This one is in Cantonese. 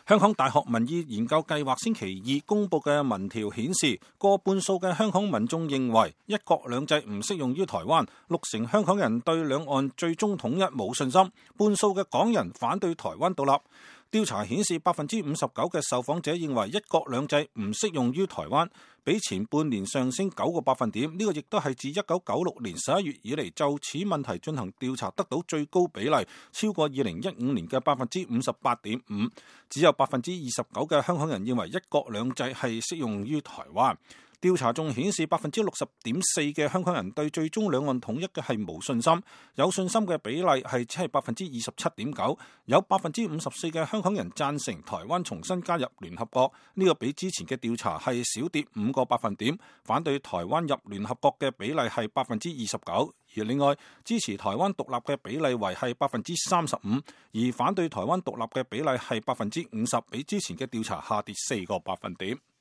香港大學民意研究計劃星期二公佈嘅民調顯示，過半數嘅香港民眾認為一國兩制唔適用於台灣，60%香港人對兩岸最終統一冇信心，半數嘅港人反對台灣獨立。調查顯示59%嘅受訪者認為一國兩制唔適用於台灣，比前半年上升9個百分點。呢個亦都係自1996年11月以嚟就此問題進行調查得到最高比例，超過2015年嘅58.5%。只有29%嘅香港人認為一國兩制係適用於台灣。調查仲顯示60.4%嘅香港人對最終兩岸統一嘅係冇信心，有信心嘅比例係只係27.9%，有54%嘅香港人贊成台灣重新加入聯合國，呢個比之前嘅調查係少跌5個百分點，反對台灣入聯合國嘅比例係29%，而另外支持台灣獨立嘅比例為係35%，而反對台灣獨立嘅比例係50%，比之前嘅調查下跌4個百分點。